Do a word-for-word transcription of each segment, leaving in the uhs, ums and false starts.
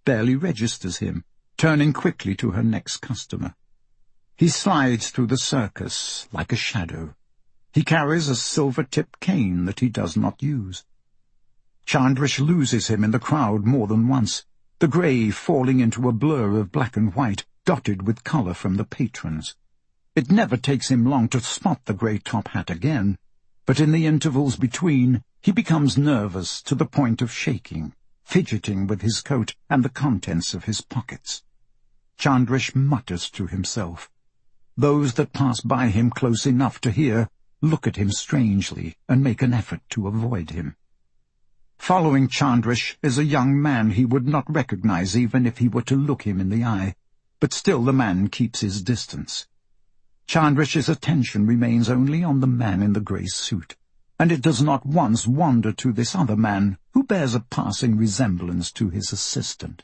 barely registers him, turning quickly to her next customer. He slides through the circus like a shadow. He carries a silver-tipped cane that he does not use. Chandrish loses him in the crowd more than once, the grey falling into a blur of black and white, dotted with colour from the patrons. It never takes him long to spot the grey top hat again, but in the intervals between he becomes nervous to the point of shaking, fidgeting with his coat and the contents of his pockets. Chandrish mutters to himself. Those that pass by him close enough to hear look at him strangely and make an effort to avoid him. Following Chandrish is a young man he would not recognize even if he were to look him in the eye, but still the man keeps his distance. Chandrish's attention remains only on the man in the grey suit, and it does not once wander to this other man who bears a passing resemblance to his assistant.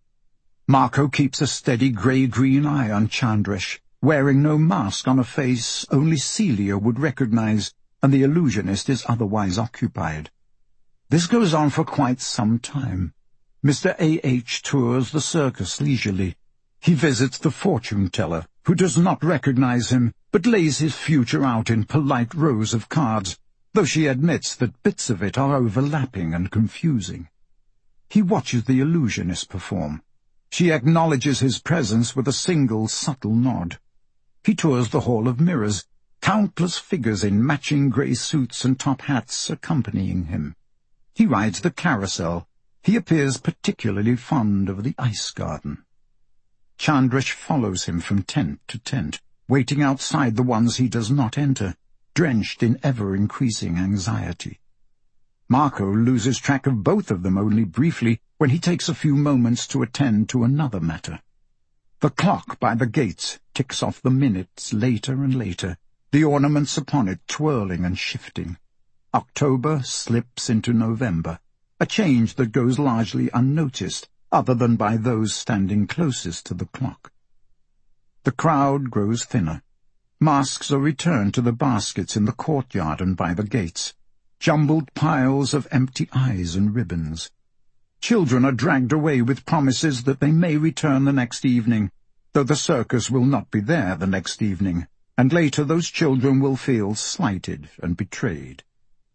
Marco keeps a steady grey-green eye on Chandrish, wearing no mask on a face only Celia would recognize, and the illusionist is otherwise occupied. This goes on for quite some time. Mister A H tours the circus leisurely. He visits the fortune-teller, who does not recognize him, but lays his future out in polite rows of cards, though she admits that bits of it are overlapping and confusing. He watches the illusionist perform. She acknowledges his presence with a single subtle nod. He tours the Hall of Mirrors, countless figures in matching grey suits and top hats accompanying him. He rides the carousel. He appears particularly fond of the ice garden. Chandrish follows him from tent to tent, waiting outside the ones he does not enter, drenched in ever-increasing anxiety. Marco loses track of both of them only briefly when he takes a few moments to attend to another matter. The clock by the gates ticks off the minutes later and later, the ornaments upon it twirling and shifting. October slips into November, a change that goes largely unnoticed, other than by those standing closest to the clock. The crowd grows thinner. Masks are returned to the baskets in the courtyard and by the gates, jumbled piles of empty eyes and ribbons. Children are dragged away with promises that they may return the next evening, though the circus will not be there the next evening, and later those children will feel slighted and betrayed.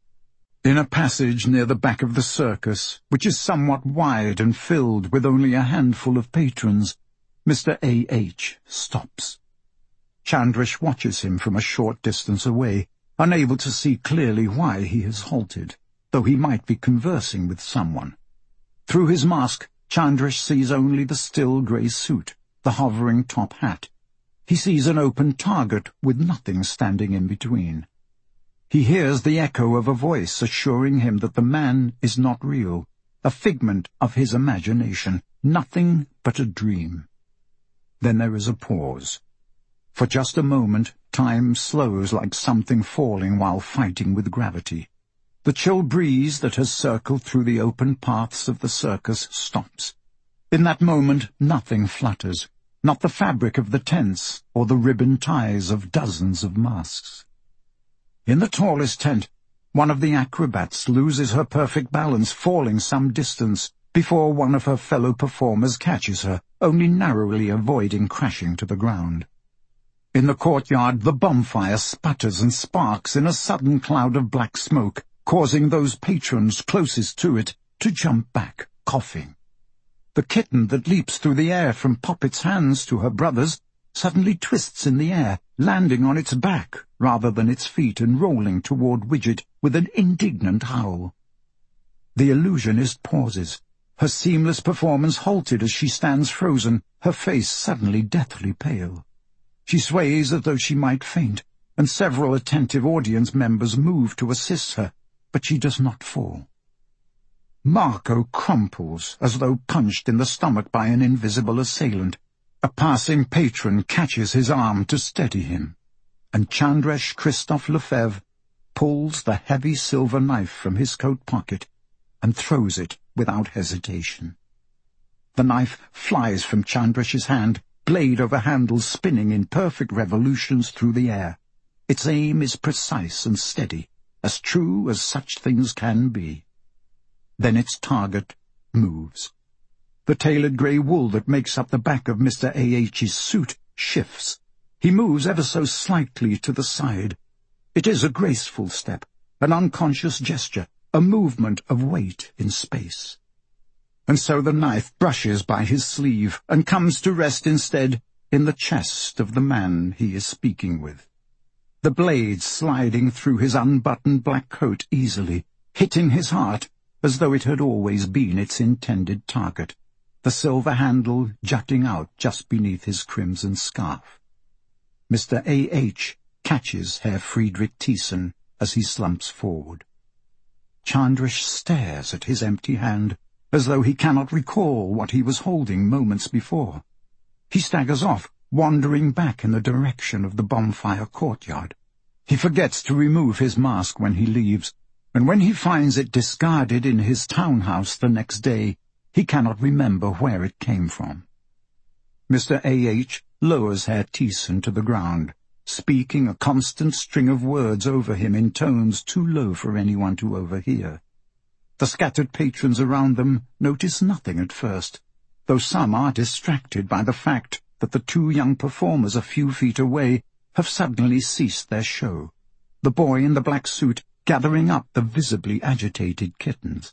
In a passage near the back of the circus, which is somewhat wide and filled with only a handful of patrons, Mister A H stops. Chandrish watches him from a short distance away, unable to see clearly why he has halted, though he might be conversing with someone. Through his mask, Chandrish sees only the still grey suit, the hovering top hat. He sees an open target with nothing standing in between. He hears the echo of a voice assuring him that the man is not real, a figment of his imagination, nothing but a dream. Then there is a pause. For just a moment, time slows like something falling while fighting with gravity. The chill breeze that has circled through the open paths of the circus stops. In that moment, nothing flutters, not the fabric of the tents or the ribbon ties of dozens of masks. In the tallest tent, one of the acrobats loses her perfect balance, falling some distance before one of her fellow performers catches her, only narrowly avoiding crashing to the ground. In the courtyard, the bonfire sputters and sparks in a sudden cloud of black smoke, causing those patrons closest to it to jump back, coughing. The kitten that leaps through the air from Poppet's hands to her brother's suddenly twists in the air, landing on its back rather than its feet and rolling toward Widget with an indignant howl. The illusionist pauses, her seamless performance halted as she stands frozen, her face suddenly deathly pale. She sways as though she might faint, and several attentive audience members move to assist her, but she does not fall. Marco crumples as though punched in the stomach by an invisible assailant. A passing patron catches his arm to steady him, and Chandrish Christophe Lefebvre pulls the heavy silver knife from his coat pocket and throws it without hesitation. The knife flies from Chandrish's hand, blade over handle spinning in perfect revolutions through the air. Its aim is precise and steady, as true as such things can be. Then its target moves. The tailored grey wool that makes up the back of Mister A H's suit shifts. He moves ever so slightly to the side. It is a graceful step, an unconscious gesture, a movement of weight in space. And so the knife brushes by his sleeve and comes to rest instead in the chest of the man he is speaking with. The blade sliding through his unbuttoned black coat easily, hitting his heart as though it had always been its intended target, the silver handle jutting out just beneath his crimson scarf. Mister A H catches Herr Friedrich Thiessen as he slumps forward. Chandrish stares at his empty hand, as though he cannot recall what he was holding moments before. He staggers off, wandering back in the direction of the bonfire courtyard. He forgets to remove his mask when he leaves, and when he finds it discarded in his townhouse the next day, he cannot remember where it came from. Mister A H lowers Herr Thiessen to the ground, speaking a constant string of words over him in tones too low for anyone to overhear. The scattered patrons around them notice nothing at first, though some are distracted by the fact that the two young performers a few feet away have suddenly ceased their show, the boy in the black suit gathering up the visibly agitated kittens.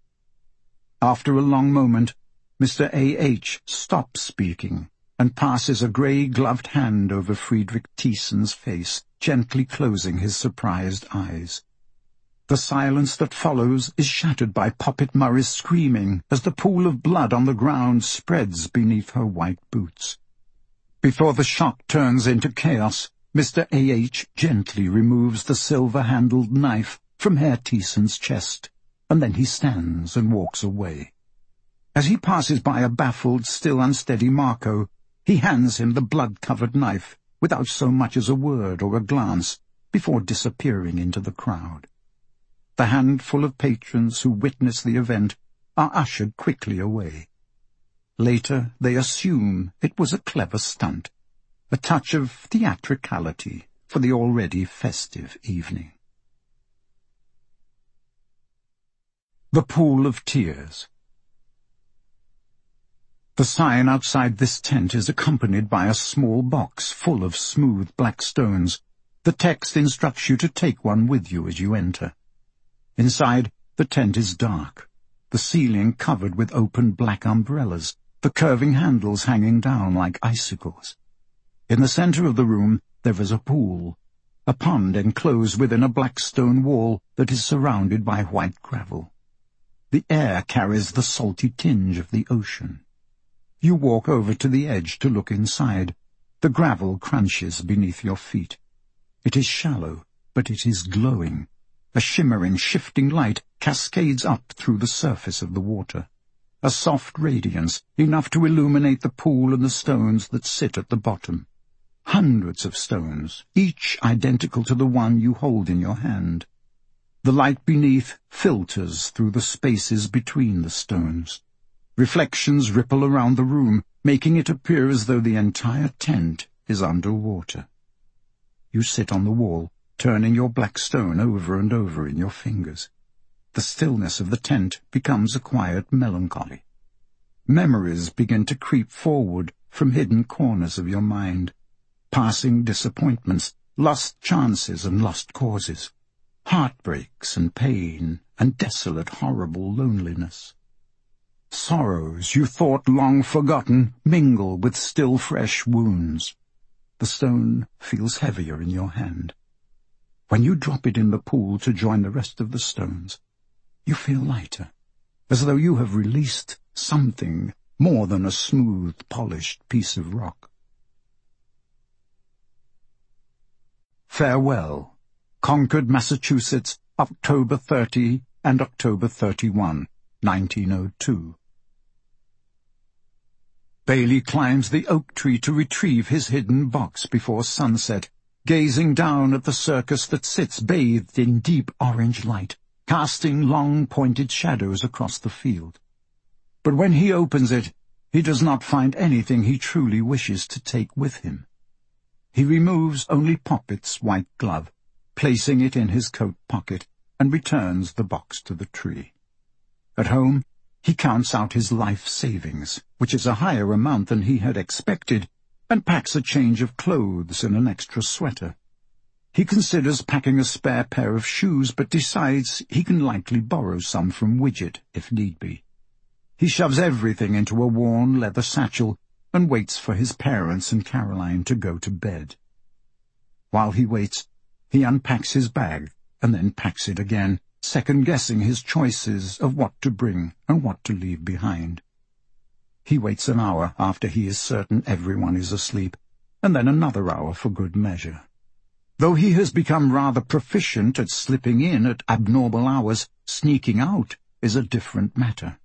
After a long moment, Mister A H stops speaking and passes a grey-gloved hand over Friedrich Thiessen's face, gently closing his surprised eyes. The silence that follows is shattered by Poppet Murray's screaming as the pool of blood on the ground spreads beneath her white boots. Before the shock turns into chaos, Mister A H gently removes the silver-handled knife from Herr Thiessen's chest, and then he stands and walks away. As he passes by a baffled, still unsteady Marco, he hands him the blood-covered knife, without so much as a word or a glance, before disappearing into the crowd. The handful of patrons who witness the event are ushered quickly away. Later they assume it was a clever stunt, a touch of theatricality for the already festive evening. The Pool of Tears. The sign outside this tent is accompanied by a small box full of smooth black stones. The text instructs you to take one with you as you enter. Inside, the tent is dark, the ceiling covered with open black umbrellas, the curving handles hanging down like icicles. In the center of the room there is a pool, a pond enclosed within a black stone wall that is surrounded by white gravel. The air carries the salty tinge of the ocean. You walk over to the edge to look inside. The gravel crunches beneath your feet. It is shallow, but it is glowing. A shimmering, shifting light cascades up through the surface of the water. A soft radiance, enough to illuminate the pool and the stones that sit at the bottom. Hundreds of stones, each identical to the one you hold in your hand. The light beneath filters through the spaces between the stones. Reflections ripple around the room, making it appear as though the entire tent is under water. You sit on the wall, turning your black stone over and over in your fingers. The stillness of the tent becomes a quiet melancholy. Memories begin to creep forward from hidden corners of your mind. Passing disappointments, lost chances and lost causes. Heartbreaks and pain and desolate, horrible loneliness. Sorrows you thought long forgotten mingle with still fresh wounds. The stone feels heavier in your hand. When you drop it in the pool to join the rest of the stones, you feel lighter, as though you have released something more than a smooth, polished piece of rock. Farewell. Concord, Massachusetts, October thirtieth and October thirty-first, nineteen oh two. Bailey climbs the oak tree to retrieve his hidden box before sunset, gazing down at the circus that sits bathed in deep orange light, casting long pointed shadows across the field. But when he opens it, he does not find anything he truly wishes to take with him. He removes only Poppet's white glove, placing it in his coat pocket, and returns the box to the tree. At home, He counts out his life savings, which is a higher amount than he had expected, and packs a change of clothes and an extra sweater. He considers packing a spare pair of shoes, but decides he can likely borrow some from Widget, if need be. He shoves everything into a worn leather satchel and waits for his parents and Caroline to go to bed. While he waits, he unpacks his bag and then packs it again, second-guessing his choices of what to bring and what to leave behind. He waits an hour after he is certain everyone is asleep, and then another hour for good measure. Though he has become rather proficient at slipping in at abnormal hours, sneaking out is a different matter.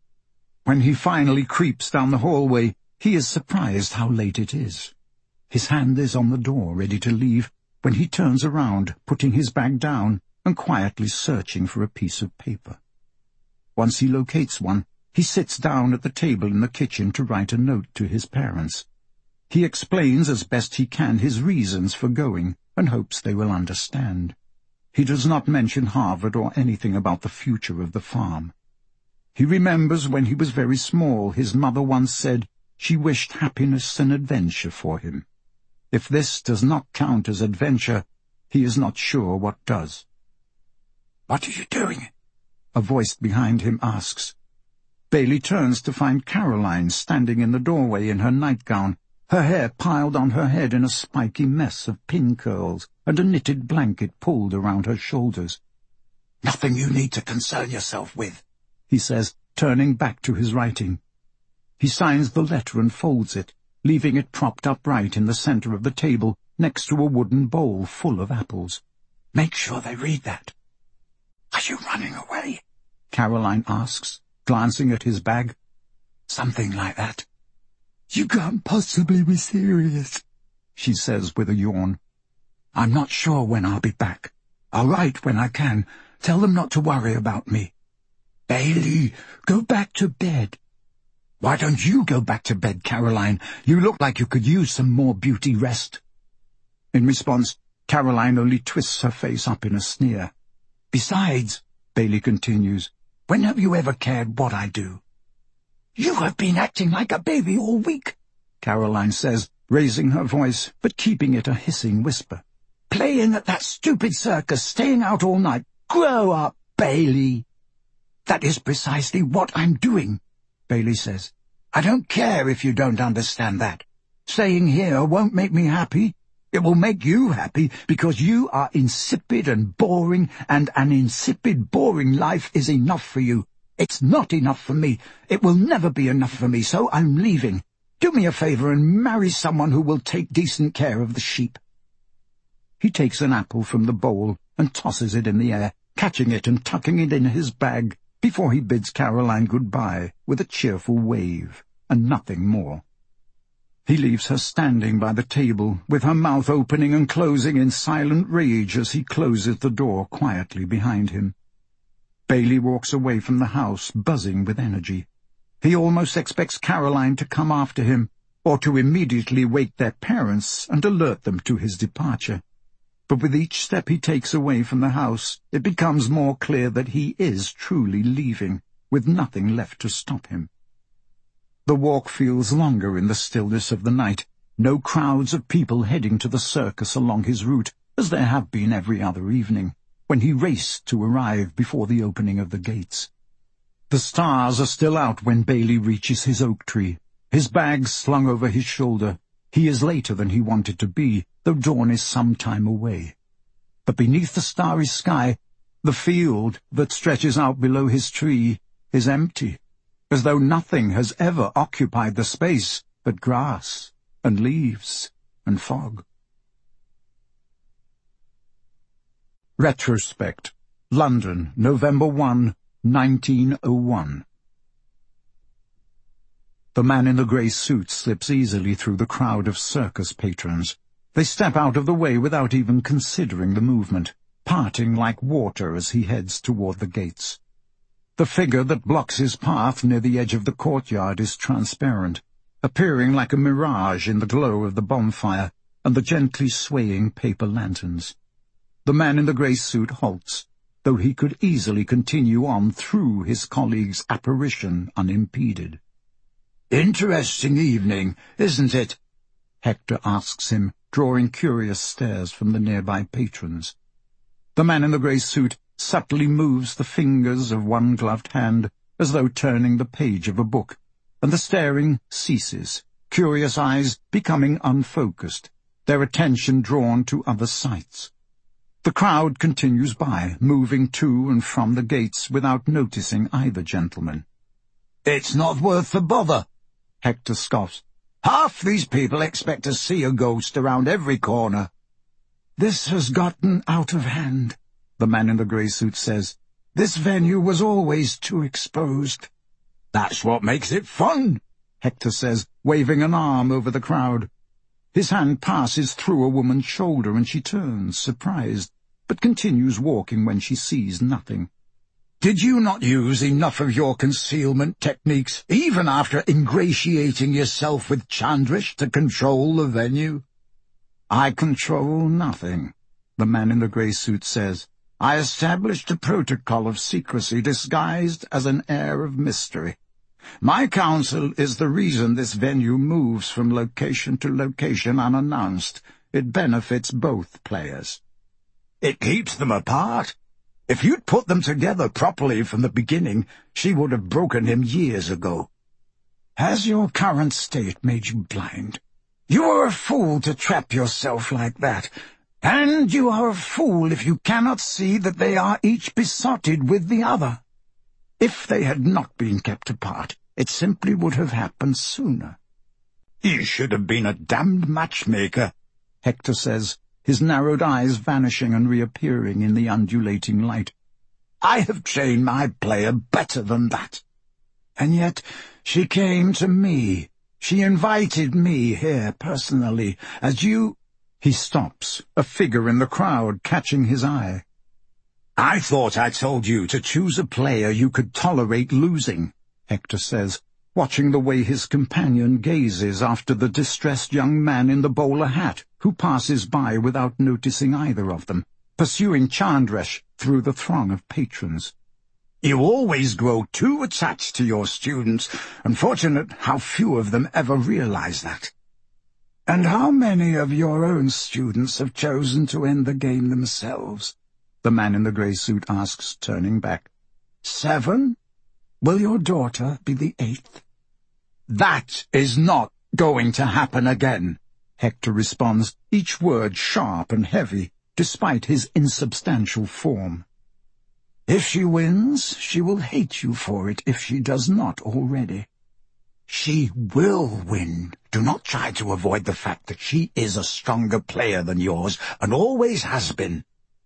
When he finally creeps down the hallway, he is surprised how late it is. His hand is on the door, ready to leave, when he turns around, putting his bag down and quietly searching for a piece of paper. Once he locates one, he sits down at the table in the kitchen to write a note to his parents. He explains as best he can his reasons for going, and hopes they will understand. He does not mention Harvard or anything about the future of the farm. He remembers when he was very small, his mother once said she wished happiness and adventure for him. If this does not count as adventure, he is not sure what does. "What are you doing?" a voice behind him asks. Bailey turns to find Caroline standing in the doorway in her nightgown, her hair piled on her head in a spiky mess of pin curls, and a knitted blanket pulled around her shoulders. "Nothing you need to concern yourself with," he says, turning back to his writing. He signs the letter and folds it, leaving it propped upright in the center of the table next to a wooden bowl full of apples. "Make sure they read that." "Are you running away?" Caroline asks, glancing at his bag. "Something like that." "You can't possibly be serious," she says with a yawn. "I'm not sure when I'll be back. I'll write when I can. Tell them not to worry about me." "Bailey, go back to bed." "Why don't you go back to bed, Caroline? You look like you could use some more beauty rest." In response, Caroline only twists her face up in a sneer. "Besides," Bailey continues, "when have you ever cared what I do?" "You have been acting like a baby all week," Caroline says, raising her voice, but keeping it a hissing whisper. "Playing at that stupid circus, staying out all night. Grow up, Bailey." "That is precisely what I'm doing," Bailey says. "I don't care if you don't understand that. Staying here won't make me happy. It will make you happy because you are insipid and boring, and an insipid, boring life is enough for you. It's not enough for me. It will never be enough for me, so I'm leaving. Do me a favor and marry someone who will take decent care of the sheep." He takes an apple from the bowl and tosses it in the air, catching it and tucking it in his bag before he bids Caroline goodbye with a cheerful wave, and nothing more. He leaves her standing by the table, with her mouth opening and closing in silent rage as he closes the door quietly behind him. Bailey walks away from the house, buzzing with energy. He almost expects Caroline to come after him, or to immediately wake their parents and alert them to his departure. But with each step he takes away from the house, it becomes more clear that he is truly leaving, with nothing left to stop him. The walk feels longer in the stillness of the night, no crowds of people heading to the circus along his route, as there have been every other evening, when he raced to arrive before the opening of the gates. The stars are still out when Bailey reaches his oak tree, his bag slung over his shoulder. He is later than he wanted to be, though dawn is some time away. But beneath the starry sky, the field that stretches out below his tree is empty, as though nothing has ever occupied the space but grass and leaves and fog. Retrospect. London, November first, nineteen oh one. The man in the grey suit slips easily through the crowd of circus patrons. They step out of the way without even considering the movement, parting like water as he heads toward the gates. The figure that blocks his path near the edge of the courtyard is transparent, appearing like a mirage in the glow of the bonfire and the gently swaying paper lanterns. The man in the grey suit halts, though he could easily continue on through his colleague's apparition unimpeded. "Interesting evening, isn't it?" Hector asks him, drawing curious stares from the nearby patrons. The man in the grey suit subtly moves the fingers of one gloved hand, as though turning the page of a book, and the staring ceases, curious eyes becoming unfocused, their attention drawn to other sights. The crowd continues by, moving to and from the gates without noticing either gentleman. "It's not worth the bother," Hector scoffs. "Half these people expect to see a ghost around every corner." "This has gotten out of hand," the man in the grey suit says. "This venue was always too exposed." "That's what makes it fun," Hector says, waving an arm over the crowd. His hand passes through a woman's shoulder and she turns, surprised, but continues walking when she sees nothing. "Did you not use enough of your concealment techniques, even after ingratiating yourself with Chandrish, to control the venue?" "I control nothing," the man in the grey suit says. "I established a protocol of secrecy disguised as an air of mystery. My counsel is the reason this venue moves from location to location unannounced. It benefits both players." "It keeps them apart. If you'd put them together properly from the beginning, she would have broken him years ago." "Has your current state made you blind? You are a fool to trap yourself like that. And you are a fool if you cannot see that they are each besotted with the other. If they had not been kept apart, it simply would have happened sooner." "You should have been a damned matchmaker," Hector says, his narrowed eyes vanishing and reappearing in the undulating light. "I have trained my player better than that." "And yet she came to me. She invited me here personally, as you—" He stops, a figure in the crowd catching his eye. "I thought I told you to choose a player you could tolerate losing," Hector says, watching the way his companion gazes after the distressed young man in the bowler hat, who passes by without noticing either of them, pursuing Chandrish through the throng of patrons. "You always grow too attached to your students. Unfortunate how few of them ever realize that." "And how many of your own students have chosen to end the game themselves?" the man in the grey suit asks, turning back. "Seven? Will your daughter be the eighth?" "That is not going to happen again," Hector responds, each word sharp and heavy, despite his insubstantial form. "If she wins, she will hate you for it if she does not already." "She will win. Do not try to avoid the fact that she is a stronger player than yours, and always has been."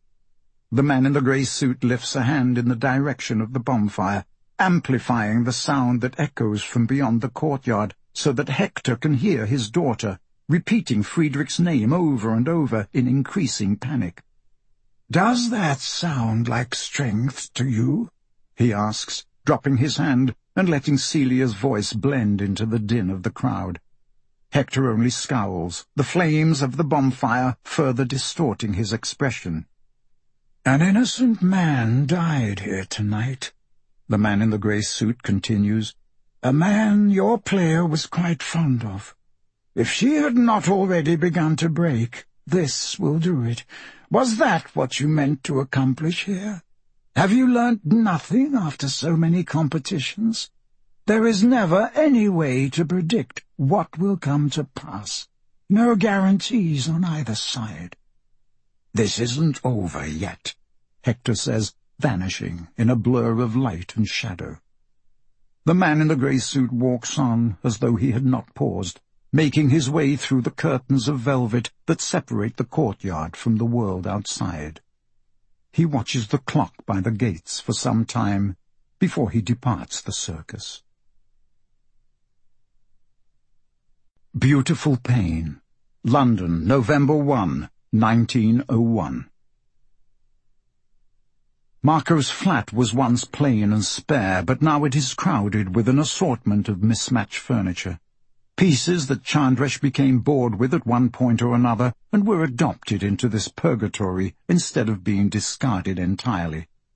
The man in the grey suit lifts a hand in the direction of the bonfire, amplifying the sound that echoes from beyond the courtyard, so that Hector can hear his daughter, repeating Friedrich's name over and over in increasing panic. "Does that sound like strength to you?" he asks, dropping his hand and letting Celia's voice blend into the din of the crowd. Hector only scowls, the flames of the bonfire further distorting his expression. "An innocent man died here tonight," the man in the grey suit continues. "A man your player was quite fond of. If she had not already begun to break, this will do it. Was that what you meant to accomplish here? Have you learnt nothing after so many competitions? There is never any way to predict what will come to pass. No guarantees on either side." "This isn't over yet," Hector says, vanishing in a blur of light and shadow. The man in the grey suit walks on as though he had not paused, making his way through the curtains of velvet that separate the courtyard from the world outside. He watches the clock by the gates for some time before he departs the circus. Beautiful Pain, London, November first, nineteen oh one. Marco's flat was once plain and spare, but now it is crowded with an assortment of mismatched furniture. Pieces that Chandrish became bored with at one point or another and were adopted into this purgatory instead of being discarded entirely.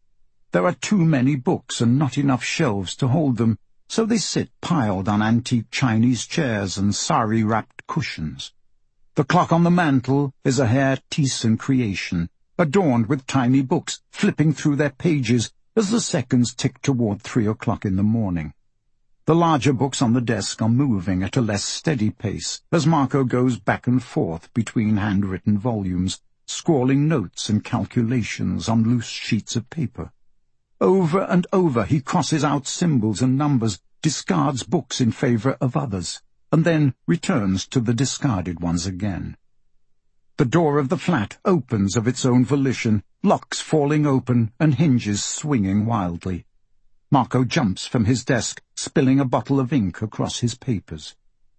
There are too many books and not enough shelves to hold them, so they sit piled on antique Chinese chairs and sari-wrapped cushions. The clock on the mantel is a Herr Thiessen creation, adorned with tiny books flipping through their pages as the seconds tick toward three o'clock in the morning. The larger books on the desk are moving at a less steady pace as Marco goes back and forth between handwritten volumes, scrawling notes and calculations on loose sheets of paper. Over and over he crosses out symbols and numbers, discards books in favor of others, and then returns to the discarded ones again. The door of the flat opens of its own volition, locks falling open and hinges swinging wildly. Marco jumps from his desk, spilling a bottle of ink across his papers.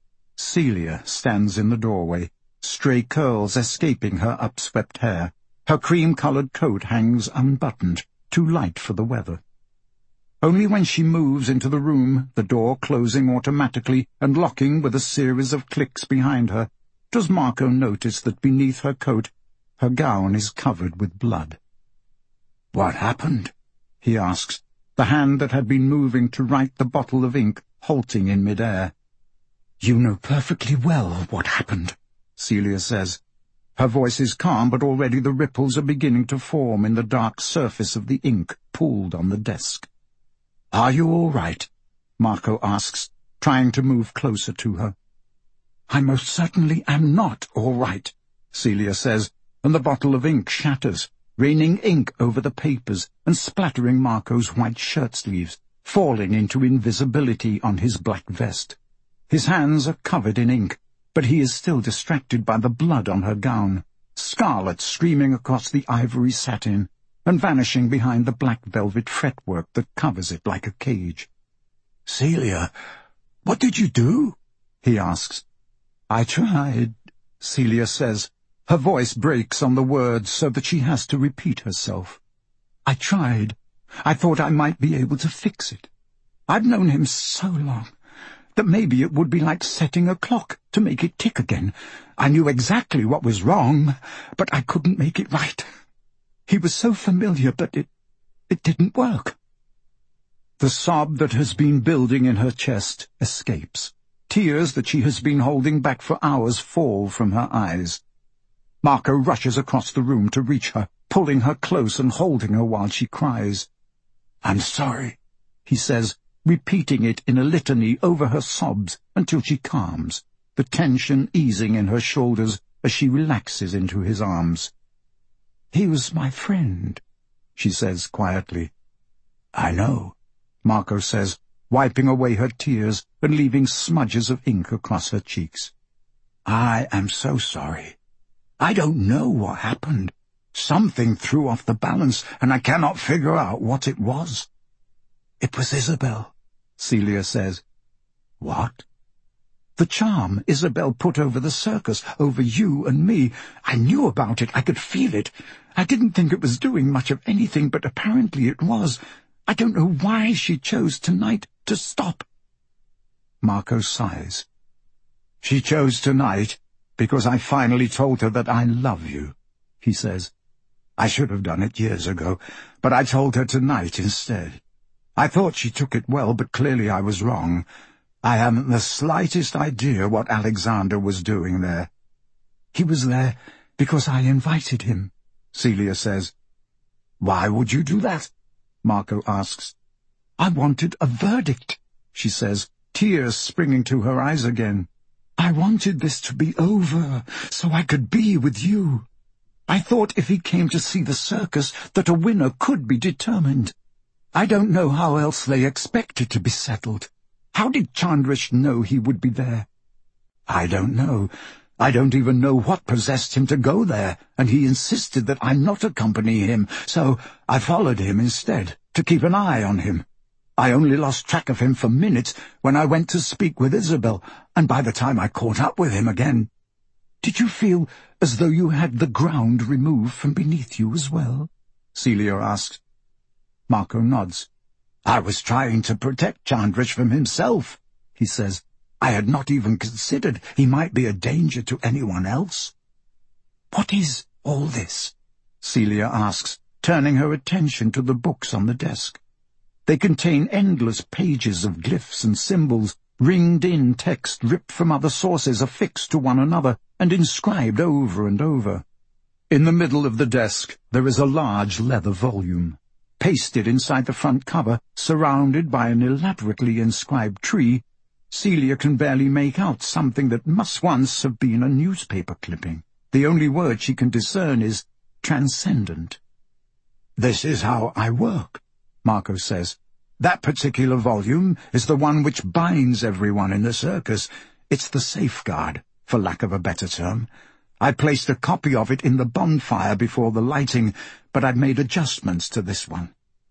Celia stands in the doorway, stray curls escaping her upswept hair. Her cream-coloured coat hangs unbuttoned, too light for the weather. Only when she moves into the room, the door closing automatically and locking with a series of clicks behind her, does Marco notice that beneath her coat her gown is covered with blood. "What happened?" he asks, the hand that had been moving to write the bottle of ink halting in mid-air. "You know perfectly well what happened," Celia says. Her voice is calm, but already the ripples are beginning to form in the dark surface of the ink pooled on the desk. "Are you all right?" Marco asks, trying to move closer to her. "I most certainly am not all right," Celia says, and the bottle of ink shatters, raining ink over the papers and splattering Marco's white shirt-sleeves, falling into invisibility on his black vest. His hands are covered in ink, but he is still distracted by the blood on her gown, scarlet streaming across the ivory satin and vanishing behind the black velvet fretwork that covers it like a cage. "Celia, what did you do?" he asks. "I tried," Celia says. Her voice breaks on the words so that she has to repeat herself. "I tried. I thought I might be able to fix it. I've known him so long that maybe it would be like setting a clock to make it tick again. I knew exactly what was wrong, but I couldn't make it right. He was so familiar, but it, it didn't work." The sob that has been building in her chest escapes. Tears that she has been holding back for hours fall from her eyes. Marco rushes across the room to reach her, pulling her close and holding her while she cries. "I'm sorry," he says, repeating it in a litany over her sobs until she calms, the tension easing in her shoulders as she relaxes into his arms. "He was my friend," she says quietly. "I know," Marco says, wiping away her tears and leaving smudges of ink across her cheeks. "I am so sorry. I don't know what happened. Something threw off the balance, and I cannot figure out what it was." "It was Isabel," Celia says. "What?" "The charm Isabel put over the circus, over you and me. I knew about it. I could feel it. I didn't think it was doing much of anything, but apparently it was. I don't know why she chose tonight to stop." Marco sighs. "She chose tonight because I finally told her that I love you," he says. "I should have done it years ago, but I told her tonight instead. I thought she took it well, but clearly I was wrong. I haven't the slightest idea what Alexander was doing there." "He was there because I invited him," Celia says. "Why would you do that?" Marco asks. "I wanted a verdict," she says, tears springing to her eyes again. "I wanted this to be over, so I could be with you. I thought if he came to see the circus that a winner could be determined. I don't know how else they expect it to be settled. How did Chandrish know he would be there?" "I don't know. I don't even know what possessed him to go there, and he insisted that I not accompany him, so I followed him instead, to keep an eye on him. I only lost track of him for minutes when I went to speak with Isabel, and by the time I caught up with him again—" "Did you feel as though you had the ground removed from beneath you as well?" Celia asked. Marco nods. "I was trying to protect Chandrish from himself," he says. "I had not even considered he might be a danger to anyone else." "What is all this?" Celia asks, turning her attention to the books on the desk. They contain endless pages of glyphs and symbols, ringed-in text ripped from other sources, affixed to one another, and inscribed over and over. In the middle of the desk there is a large leather volume. Pasted inside the front cover, surrounded by an elaborately inscribed tree, Celia can barely make out something that must once have been a newspaper clipping. The only word she can discern is transcendent. "This is how I work," Marco says. "That particular volume is the one which binds everyone in the circus. It's the safeguard, for lack of a better term. I placed a copy of it in the bonfire before the lighting, but I'd made adjustments to this one."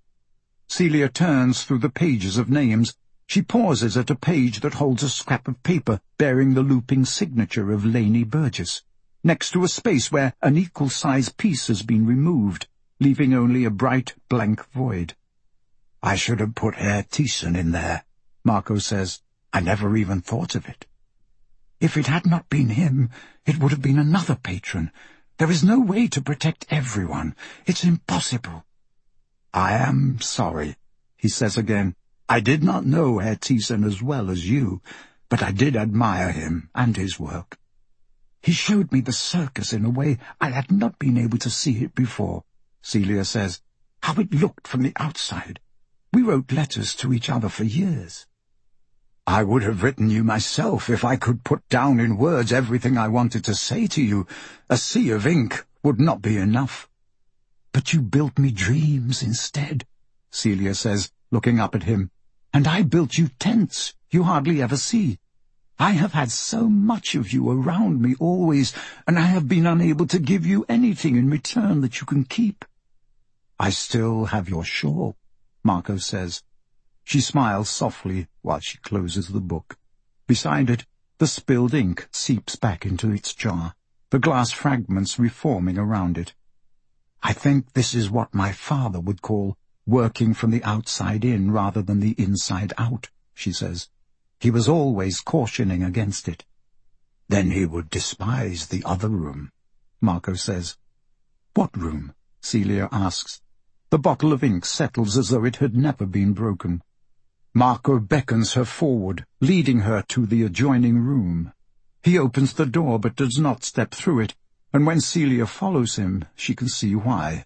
Celia turns through the pages of names. She pauses at a page that holds a scrap of paper bearing the looping signature of Laney Burgess, next to a space where an equal-sized piece has been removed, leaving only a bright, blank void. "I should have put Herr Thiessen in there," Marco says. "I never even thought of it." "If it had not been him, it would have been another patron. There is no way to protect everyone. It's impossible." "I am sorry," he says again. "I did not know Herr Thiessen as well as you, but I did admire him and his work. He showed me the circus in a way I had not been able to see it before," Celia says. "How it looked from the outside. We wrote letters to each other for years." "I would have written you myself if I could put down in words everything I wanted to say to you. A sea of ink would not be enough." "But you built me dreams instead," Celia says, looking up at him. "And I built you tents you hardly ever see. I have had so much of you around me always, and I have been unable to give you anything in return that you can keep." "I still have your shawl," Marco says. She smiles softly while she closes the book. Beside it, the spilled ink seeps back into its jar, the glass fragments reforming around it. "I think this is what my father would call working from the outside in rather than the inside out," she says. "He was always cautioning against it." "Then he would despise the other room," Marco says. "What room?" Celia asks. The bottle of ink settles as though it had never been broken. Marco beckons her forward, leading her to the adjoining room. He opens the door but does not step through it, and when Celia follows him, she can see why.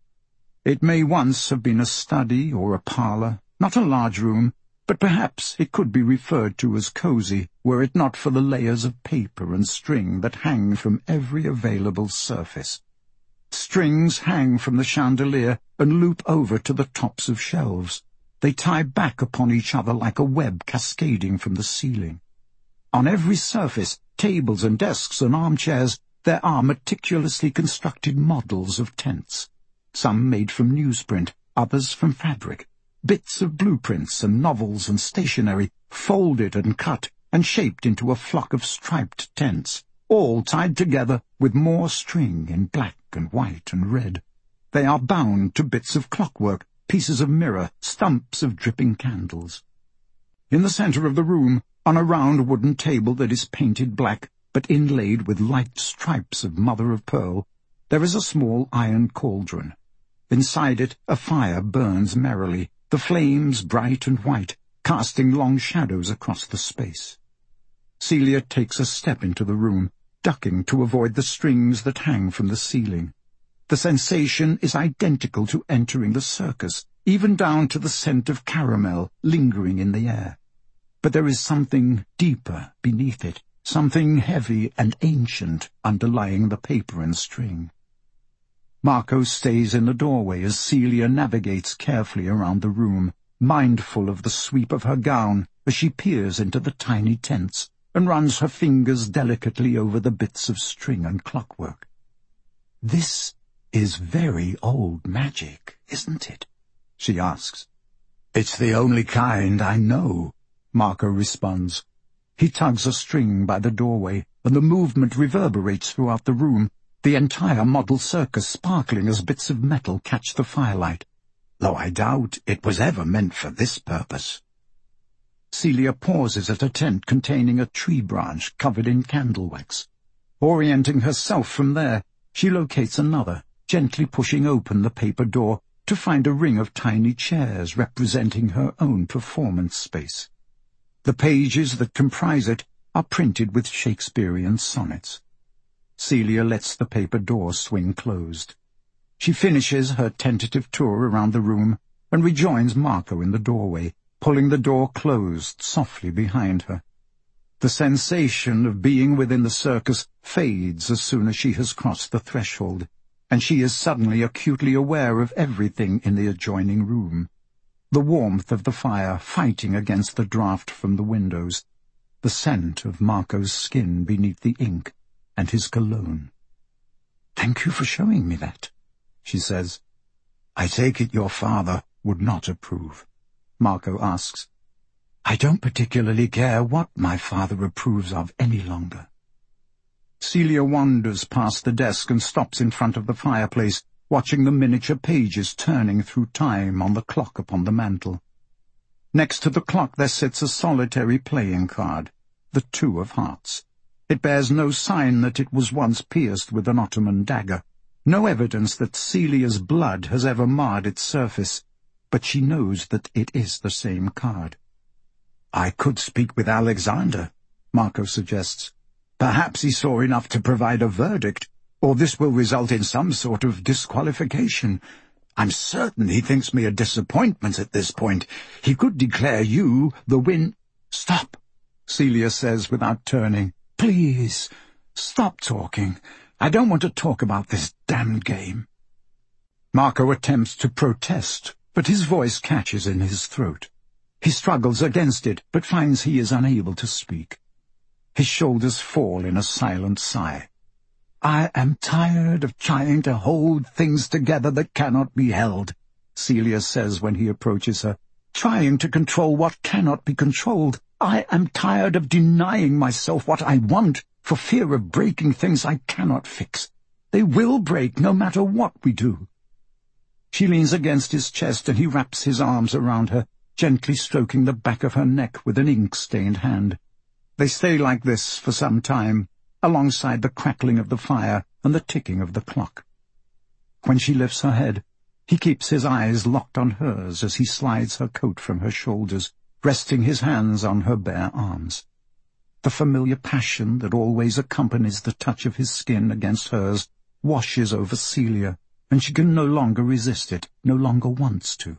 It may once have been a study or a parlour, not a large room, but perhaps it could be referred to as cosy, were it not for the layers of paper and string that hang from every available surface. Strings hang from the chandelier and loop over to the tops of shelves. They tie back upon each other like a web cascading from the ceiling. On every surface, tables and desks and armchairs, there are meticulously constructed models of tents. Some made from newsprint, others from fabric, bits of blueprints and novels and stationery, folded and cut and shaped into a flock of striped tents, all tied together with more string in black and white and red. They are bound to bits of clockwork, pieces of mirror, stumps of dripping candles. In the centre of the room, on a round wooden table that is painted black, but inlaid with light stripes of mother-of-pearl, there is a small iron cauldron. Inside it a fire burns merrily, the flames bright and white, casting long shadows across the space. Celia takes a step into the room, ducking to avoid the strings that hang from the ceiling. The sensation is identical to entering the circus, even down to the scent of caramel lingering in the air. But there is something deeper beneath it, something heavy and ancient underlying the paper and string. Marco stays in the doorway as Celia navigates carefully around the room, mindful of the sweep of her gown as she peers into the tiny tents and runs her fingers delicately over the bits of string and clockwork. "This is very old magic, isn't it?" she asks. "It's the only kind I know," Marco responds. He tugs a string by the doorway, and the movement reverberates throughout the room, the entire model circus sparkling as bits of metal catch the firelight, though I doubt it was ever meant for this purpose. Celia pauses at a tent containing a tree branch covered in candle wax. Orienting herself from there, she locates another, gently pushing open the paper door to find a ring of tiny chairs representing her own performance space. The pages that comprise it are printed with Shakespearean sonnets. Celia lets the paper door swing closed. She finishes her tentative tour around the room and rejoins Marco in the doorway, pulling the door closed softly behind her. The sensation of being within the circus fades as soon as she has crossed the threshold, and she is suddenly acutely aware of everything in the adjoining room. The warmth of the fire fighting against the draught from the windows, the scent of Marco's skin beneath the ink, and his cologne. "Thank you for showing me that," she says. "I take it your father would not approve?" Marco asks. "I don't particularly care what my father approves of any longer." Celia wanders past the desk and stops in front of the fireplace, watching the miniature pages turning through time on the clock upon the mantel. Next to the clock there sits a solitary playing card, the two of hearts. It bears no sign that it was once pierced with an Ottoman dagger, no evidence that Celia's blood has ever marred its surface, but she knows that it is the same card. "I could speak with Alexander," Marco suggests. "Perhaps he saw enough to provide a verdict, or this will result in some sort of disqualification. I'm certain he thinks me a disappointment at this point. He could declare you the win—" "Stop," Celia says without turning. "Please, stop talking. I don't want to talk about this damned game." Marco attempts to protest, but his voice catches in his throat. He struggles against it, but finds he is unable to speak. His shoulders fall in a silent sigh. "I am tired of trying to hold things together that cannot be held," Celia says when he approaches her. "Trying to control what cannot be controlled. I am tired of denying myself what I want for fear of breaking things I cannot fix. They will break no matter what we do." She leans against his chest and he wraps his arms around her, gently stroking the back of her neck with an ink-stained hand. They stay like this for some time, alongside the crackling of the fire and the ticking of the clock. When she lifts her head, he keeps his eyes locked on hers as he slides her coat from her shoulders, resting his hands on her bare arms. The familiar passion that always accompanies the touch of his skin against hers washes over Celia, and she can no longer resist it, no longer wants to.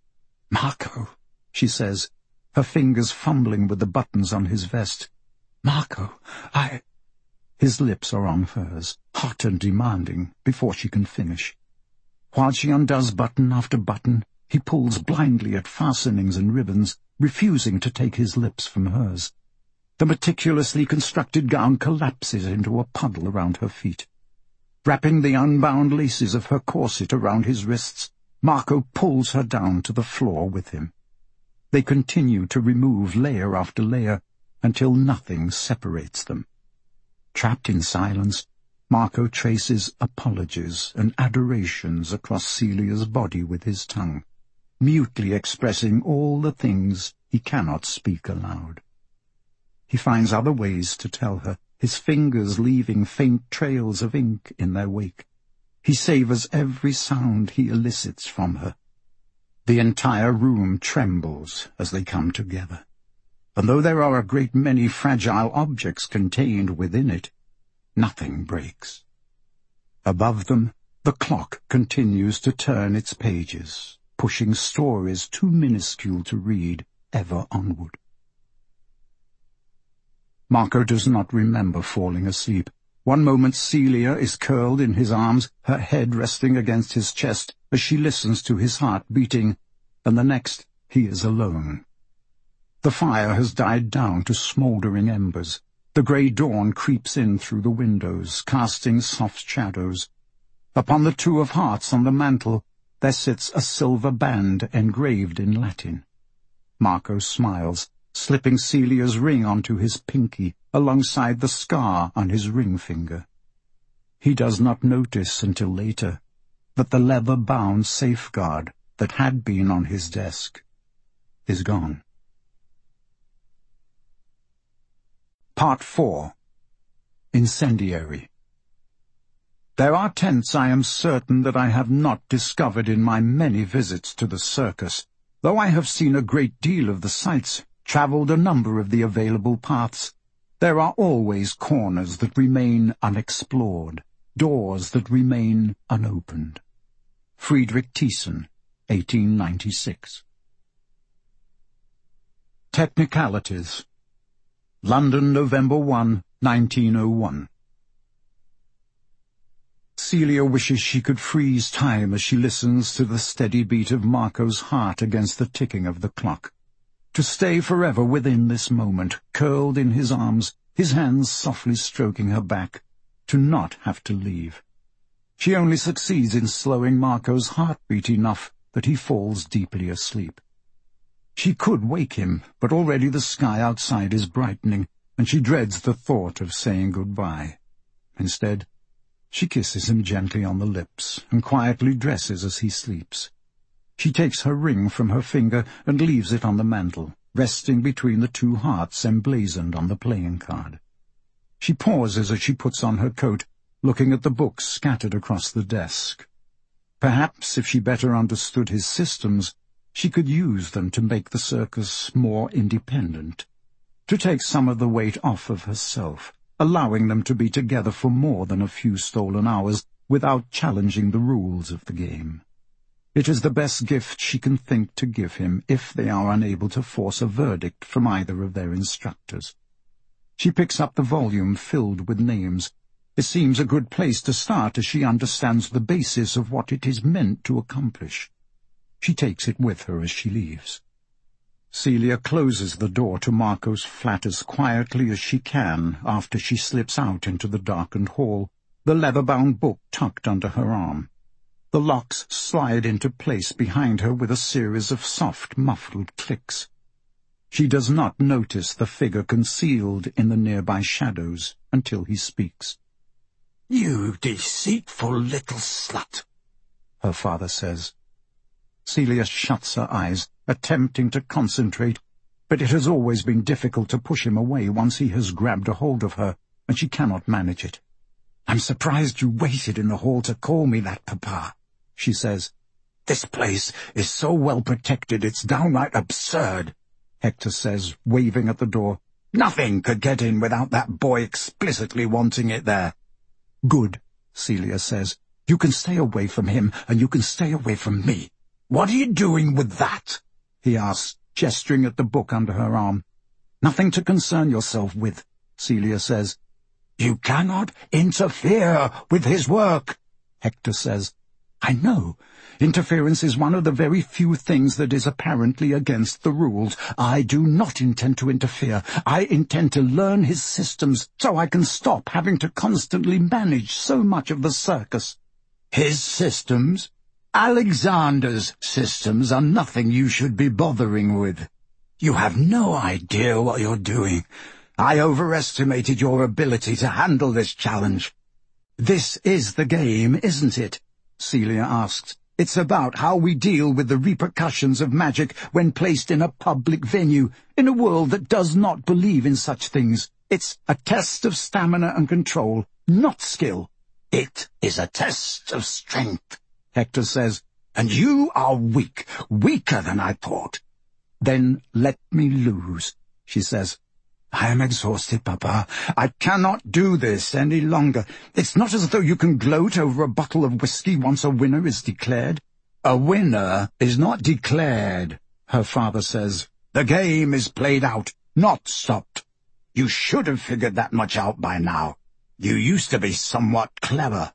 "Marco," she says, her fingers fumbling with the buttons on his vest. "Marco, I—" His lips are on hers, hot and demanding, before she can finish. While she undoes button after button, he pulls blindly at fastenings and ribbons, refusing to take his lips from hers. The meticulously constructed gown collapses into a puddle around her feet. Wrapping the unbound laces of her corset around his wrists, Marco pulls her down to the floor with him. They continue to remove layer after layer until nothing separates them. Trapped in silence, Marco traces apologies and adorations across Celia's body with his tongue, mutely expressing all the things he cannot speak aloud. He finds other ways to tell her, his fingers leaving faint trails of ink in their wake. He savours every sound he elicits from her. The entire room trembles as they come together, and though there are a great many fragile objects contained within it, nothing breaks. Above them, the clock continues to turn its pages, pushing stories too minuscule to read ever onward. Marco does not remember falling asleep. One moment Celia is curled in his arms, her head resting against his chest as she listens to his heart beating, and the next he is alone. The fire has died down to smouldering embers. The grey dawn creeps in through the windows, casting soft shadows. Upon the two of hearts on the mantel there sits a silver band engraved in Latin. Marco smiles, slipping Celia's ring onto his pinky, alongside the scar on his ring finger. He does not notice until later that the leather-bound safeguard that had been on his desk is gone. Part four. Incendiary. There are tents I am certain that I have not discovered in my many visits to the circus, though I have seen a great deal of the sights, travelled a number of the available paths. There are always corners that remain unexplored, doors that remain unopened. Friedrich Thiessen, eighteen ninety-six. Technicalities. London, November first, nineteen oh one. Celia wishes she could freeze time as she listens to the steady beat of Marco's heart against the ticking of the clock. To stay forever within this moment, curled in his arms, his hands softly stroking her back, to not have to leave. She only succeeds in slowing Marco's heartbeat enough that he falls deeply asleep. She could wake him, but already the sky outside is brightening, and she dreads the thought of saying goodbye. Instead, she kisses him gently on the lips and quietly dresses as he sleeps. She takes her ring from her finger and leaves it on the mantel, resting between the two hearts emblazoned on the playing card. She pauses as she puts on her coat, looking at the books scattered across the desk. Perhaps if she better understood his systems, she could use them to make the circus more independent, to take some of the weight off of herself, allowing them to be together for more than a few stolen hours without challenging the rules of the game. It is the best gift she can think to give him if they are unable to force a verdict from either of their instructors. She picks up the volume filled with names. It seems a good place to start as she understands the basis of what it is meant to accomplish. She takes it with her as she leaves. Celia closes the door to Marco's flat as quietly as she can after she slips out into the darkened hall, the leather-bound book tucked under her arm. The locks slide into place behind her with a series of soft, muffled clicks. She does not notice the figure concealed in the nearby shadows until he speaks. "You deceitful little slut," her father says. Celia shuts her eyes, attempting to concentrate, but it has always been difficult to push him away once he has grabbed a hold of her, and she cannot manage it. "I'm surprised you waited in the hall to call me that, Papa," she says. "This place is so well protected it's downright absurd," Hector says, waving at the door. "Nothing could get in without that boy explicitly wanting it there." "Good," Celia says. "You can stay away from him, and you can stay away from me." "What are you doing with that?" he asks, gesturing at the book under her arm. "Nothing to concern yourself with," Celia says. "You cannot interfere with his work," Hector says. "I know. Interference is one of the very few things that is apparently against the rules. I do not intend to interfere. I intend to learn his systems so I can stop having to constantly manage so much of the circus." "His systems? Alexander's systems are nothing you should be bothering with. You have no idea what you're doing. I overestimated your ability to handle this challenge." "This is the game, isn't it?" Celia asks. "It's about how we deal with the repercussions of magic when placed in a public venue, in a world that does not believe in such things. It's a test of stamina and control, not skill." "It is a test of strength," Hector says. "And you are weak, weaker than I thought." "Then let me lose," she says. "I am exhausted, Papa. I cannot do this any longer." "It's not as though you can gloat over a bottle of whiskey once a winner is declared." "A winner is not declared," her father says. "The game is played out, not stopped. You should have figured that much out by now. You used to be somewhat clever."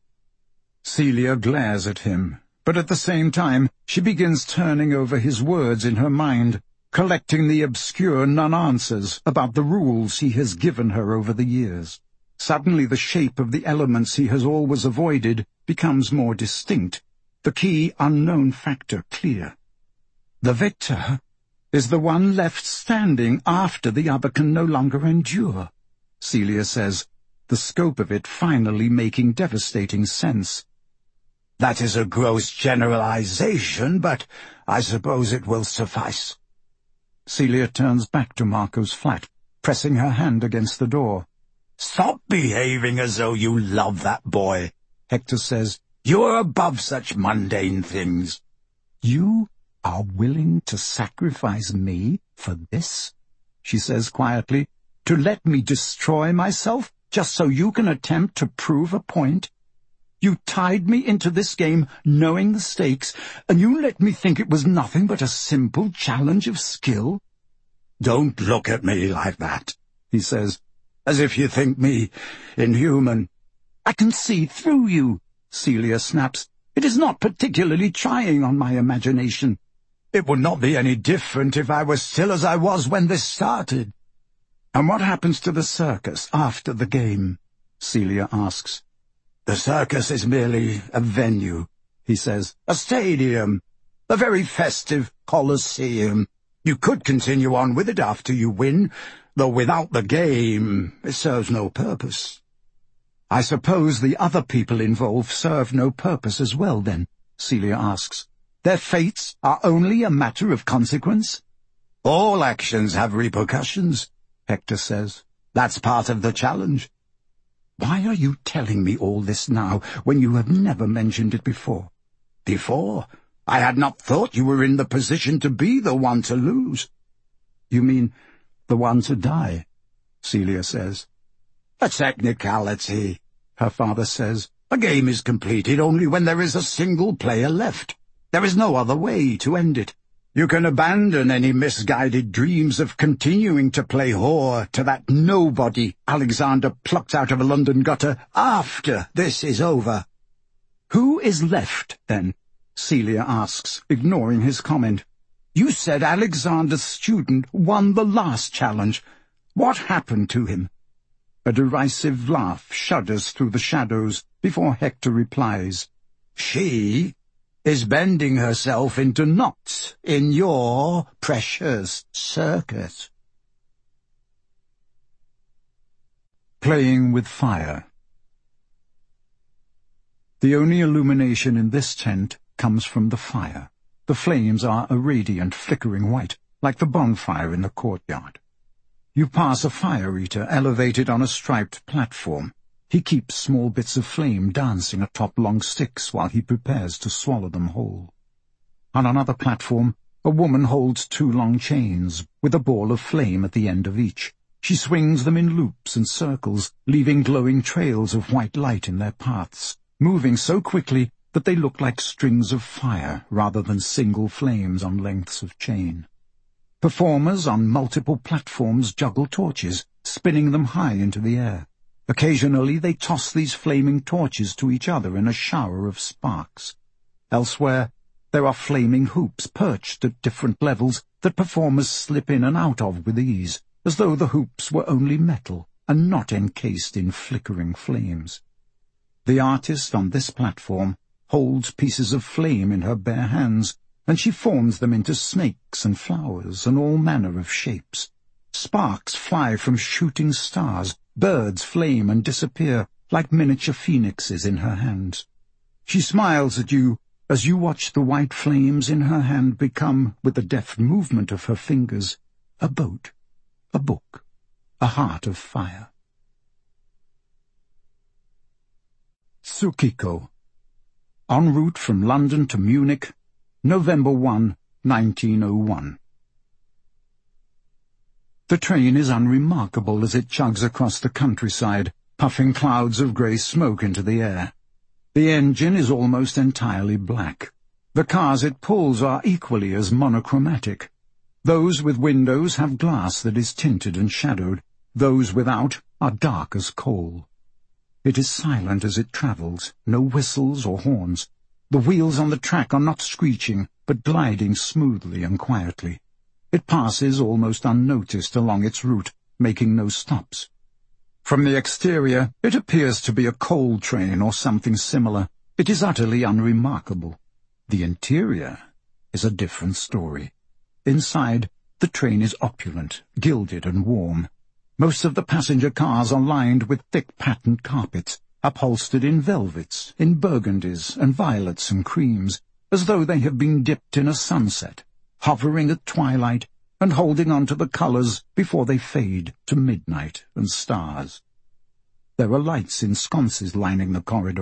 Celia glares at him, but at the same time she begins turning over his words in her mind, collecting the obscure non-answers about the rules he has given her over the years. Suddenly the shape of the elements he has always avoided becomes more distinct, the key unknown factor clear. The victor is the one left standing after the other can no longer endure, Celia says, the scope of it finally making devastating sense. "That is a gross generalization, but I suppose it will suffice." Celia turns back to Marco's flat, pressing her hand against the door. "Stop behaving as though you love that boy," Hector says. "You're above such mundane things." "You are willing to sacrifice me for this?" she says quietly. "To let me destroy myself, just so you can attempt to prove a point? You tied me into this game knowing the stakes, and you let me think it was nothing but a simple challenge of skill?" "Don't look at me like that," he says, "as if you think me inhuman." "I can see through you," Celia snaps. "It is not particularly trying on my imagination." "It would not be any different if I were still as I was when this started." "And what happens to the circus after the game?" Celia asks. "The circus is merely a venue," he says. "A stadium. A very festive coliseum. You could continue on with it after you win, though without the game it serves no purpose." "I suppose the other people involved serve no purpose as well, then?" Celia asks. "Their fates are only a matter of consequence?" "All actions have repercussions," Hector says. "That's part of the challenge." "Why are you telling me all this now, when you have never mentioned it before?" "Before? I had not thought you were in the position to be the one to lose." "You mean the one to die?" Celia says. "A technicality," her father says. "A game is completed only when there is a single player left. There is no other way to end it. You can abandon any misguided dreams of continuing to play whore to that nobody Alexander plucked out of a London gutter after this is over." "Who is left, then?" Celia asks, ignoring his comment. "You said Alexander's student won the last challenge. What happened to him?" A derisive laugh shudders through the shadows before Hector replies. "She is bending herself into knots in your precious circus." Playing with fire. The only illumination in this tent comes from the fire. The flames are a radiant, flickering white, like the bonfire in the courtyard. You pass a fire-eater elevated on a striped platform. He keeps small bits of flame dancing atop long sticks while he prepares to swallow them whole. On another platform, a woman holds two long chains, with a ball of flame at the end of each. She swings them in loops and circles, leaving glowing trails of white light in their paths, moving so quickly that they look like strings of fire rather than single flames on lengths of chain. Performers on multiple platforms juggle torches, spinning them high into the air. Occasionally they toss these flaming torches to each other in a shower of sparks. Elsewhere, there are flaming hoops perched at different levels that performers slip in and out of with ease, as though the hoops were only metal and not encased in flickering flames. The artist on this platform holds pieces of flame in her bare hands, and she forms them into snakes and flowers and all manner of shapes. Sparks fly from shooting stars, birds flame and disappear like miniature phoenixes in her hands. She smiles at you as you watch the white flames in her hand become, with the deft movement of her fingers, a boat, a book, a heart of fire. Tsukiko. En route from London to Munich, November first, nineteen oh one. The train is unremarkable as it chugs across the countryside, puffing clouds of grey smoke into the air. The engine is almost entirely black. The cars it pulls are equally as monochromatic. Those with windows have glass that is tinted and shadowed. Those without are dark as coal. It is silent as it travels, no whistles or horns. The wheels on the track are not screeching, but gliding smoothly and quietly. It passes almost unnoticed along its route, making no stops. From the exterior, it appears to be a coal train or something similar. It is utterly unremarkable. The interior is a different story. Inside, the train is opulent, gilded and warm. Most of the passenger cars are lined with thick patterned carpets, upholstered in velvets, in burgundies and violets and creams, as though they have been dipped in a sunset, hovering at twilight and holding on to the colours before they fade to midnight and stars. There are lights in sconces lining the corridors.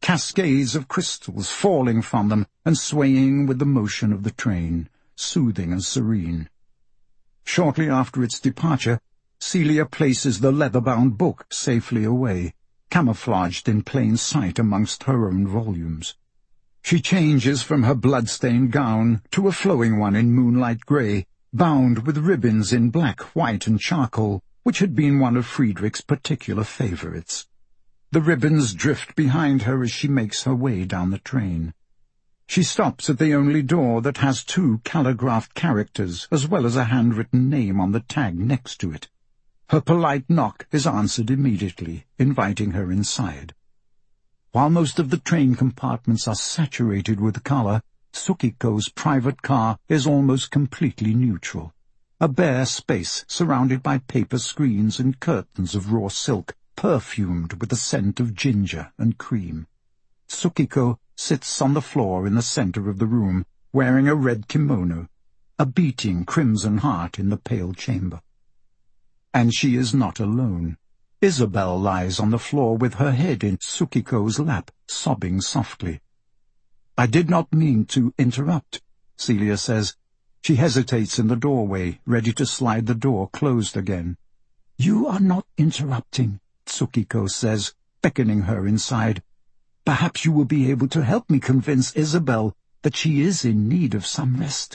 cascades of crystals falling from them and swaying with the motion of the train, soothing and serene. Shortly after its departure, Celia places the leather-bound book safely away, camouflaged in plain sight amongst her own volumes. She changes from her blood-stained gown to a flowing one in moonlight grey, bound with ribbons in black, white, and charcoal, which had been one of Friedrich's particular favourites. The ribbons drift behind her as she makes her way down the train. She stops at the only door that has two calligraphed characters, as well as a handwritten name on the tag next to it. Her polite knock is answered immediately, inviting her inside. While most of the train compartments are saturated with colour, Tsukiko's private car is almost completely neutral. A bare space surrounded by paper screens and curtains of raw silk, perfumed with the scent of ginger and cream. Tsukiko sits on the floor in the centre of the room, wearing a red kimono, a beating crimson heart in the pale chamber. And she is not alone. Isabel lies on the floor with her head in Tsukiko's lap, sobbing softly. "I did not mean to interrupt," Celia says. She hesitates in the doorway, ready to slide the door closed again. "You are not interrupting," Tsukiko says, beckoning her inside. "Perhaps you will be able to help me convince Isabel that she is in need of some rest."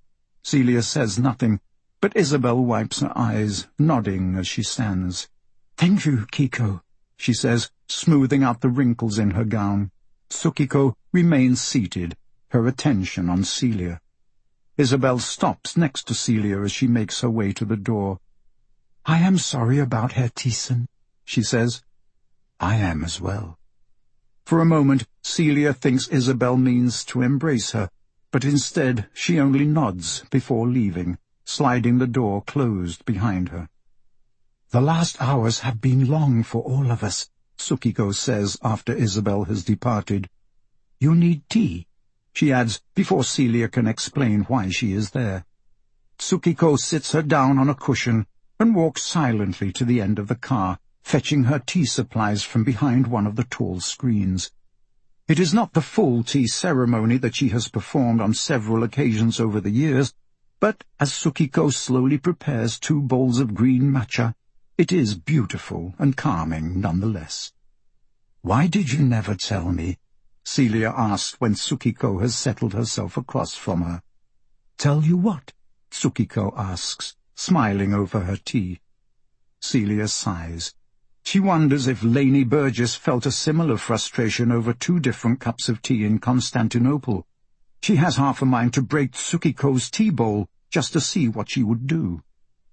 Celia says nothing, but Isabel wipes her eyes, nodding as she stands. "Thank you, Kiko," she says, smoothing out the wrinkles in her gown. Tsukiko remains seated, her attention on Celia. Isabel stops next to Celia as she makes her way to the door. "I am sorry about Herr Thiessen," she says. "I am as well." For a moment, Celia thinks Isabel means to embrace her, but instead she only nods before leaving, sliding the door closed behind her. "The last hours have been long for all of us," Tsukiko says after Isabel has departed. "You need tea," she adds before Celia can explain why she is there. Tsukiko sits her down on a cushion and walks silently to the end of the car, fetching her tea supplies from behind one of the tall screens. It is not the full tea ceremony that she has performed on several occasions over the years, but as Tsukiko slowly prepares two bowls of green matcha, it is beautiful and calming nonetheless. "Why did you never tell me?" Celia asks when Tsukiko has settled herself across from her. "Tell you what?" Tsukiko asks, smiling over her tea. Celia sighs. She wonders if Lainey Burgess felt a similar frustration over two different cups of tea in Constantinople. She has half a mind to break Tsukiko's tea bowl just to see what she would do.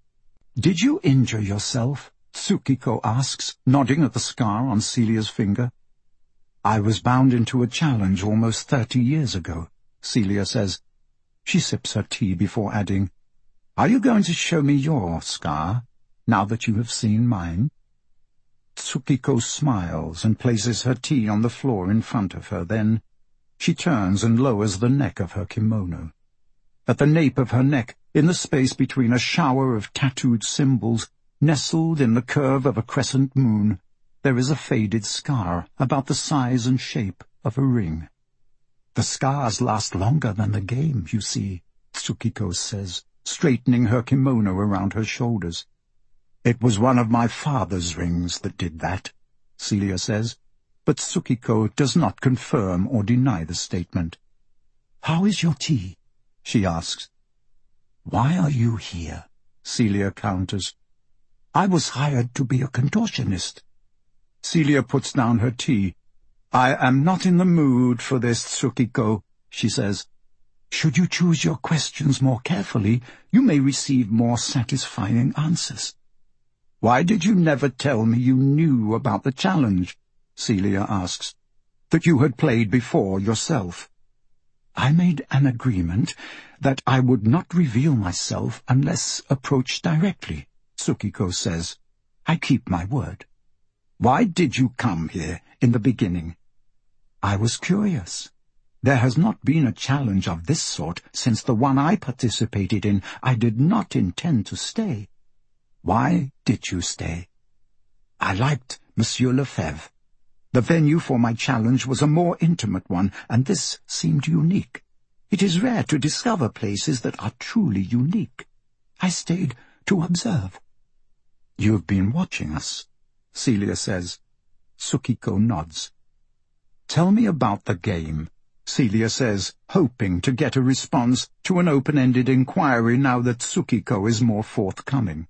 "Did you injure yourself?" Tsukiko asks, nodding at the scar on Celia's finger. "I was bound into a challenge almost thirty years ago," Celia says. She sips her tea before adding, "Are you going to show me your scar, now that you have seen mine?" Tsukiko smiles and places her tea on the floor in front of her. Then she turns and lowers the neck of her kimono. At the nape of her neck, in the space between a shower of tattooed symbols, nestled in the curve of a crescent moon, there is a faded scar about the size and shape of a ring. "The scars last longer than the game, you see," Tsukiko says, straightening her kimono around her shoulders. "It was one of my father's rings that did that," Celia says, but Tsukiko does not confirm or deny the statement. "How is your tea?" she asks. "Why are you here?" Celia counters. "I was hired to be a contortionist." Celia puts down her tea. "I am not in the mood for this, Tsukiko," she says. "Should you choose your questions more carefully, you may receive more satisfying answers." "Why did you never tell me you knew about the challenge?" Celia asks. "That you had played before yourself." "I made an agreement that I would not reveal myself unless approached directly," Tsukiko says. "I keep my word." "Why did you come here in the beginning?" "I was curious. There has not been a challenge of this sort since the one I participated in. I did not intend to stay." "Why did you stay?" "I liked Monsieur Lefebvre." The venue for my challenge was a more intimate one, and this seemed unique. It is rare to discover places that are truly unique. I stayed to observe. "You've been watching us," Celia says. Sukiko nods. "Tell me about the game," Celia says, hoping to get a response to an open-ended inquiry now that Sukiko is more forthcoming.